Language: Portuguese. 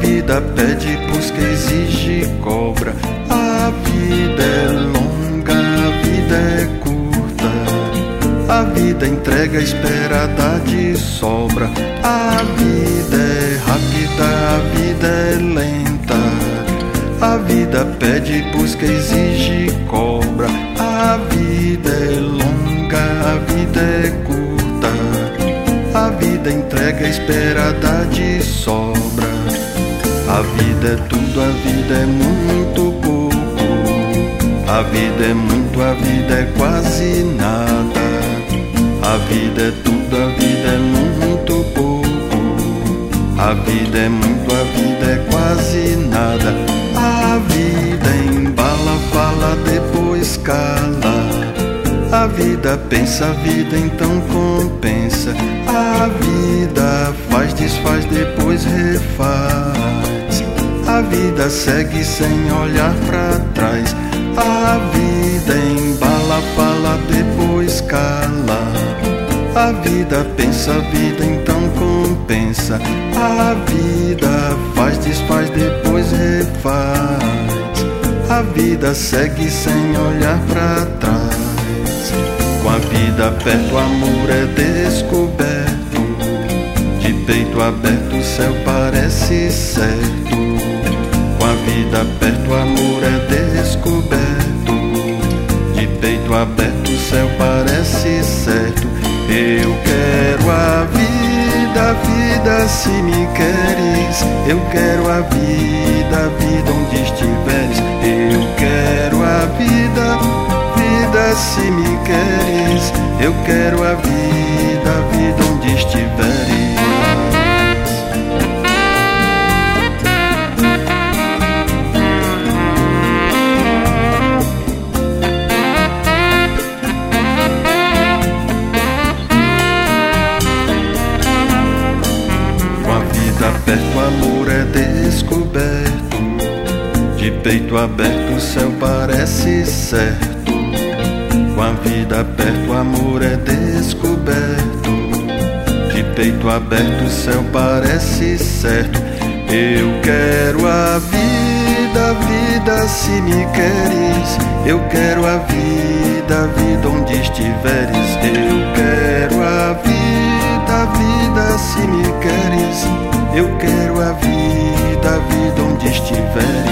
vida pede, busca, exige, cobra. A vida é longa, a vida é curta. A vida entrega, espera, dá de sobra. A vida é rápida, a vida é lenta. A vida pede, busca, exige, cobra. A vida é longa, a vida é curta. A vida entrega, espera, dá de sobra. A vida é tudo, a vida é muito pouco. A vida é muito, a vida é quase nada. A vida é tudo, a vida é muito pouco. A vida é muito, a vida é quase nada. A vida embala, fala, depois cala. A vida pensa, a vida então compensa. A vida faz, desfaz, depois refaz. A vida segue sem olhar pra trás. A vida embala, fala, depois cala. A vida pensa, a vida então compensa. A vida faz, desfaz, depois refaz. A vida segue sem olhar pra trás. Com a vida perto, o amor é descoberto. De peito aberto, o céu parece certo. Com a vida perto, o amor é descoberto. De peito aberto, o céu parece certo. Eu quero a vida se me queres. Eu quero a vida onde estiveres. Eu quero a vida se me queres. Eu quero a vida onde estiveres. Perto o amor é descoberto. De peito aberto o céu parece certo. Com a vida perto o amor é descoberto. De peito aberto o céu parece certo. Eu quero a vida se me queres. Eu quero a vida onde estiveres. Eu quero a vida se me queres. Eu quero a vida onde estiver.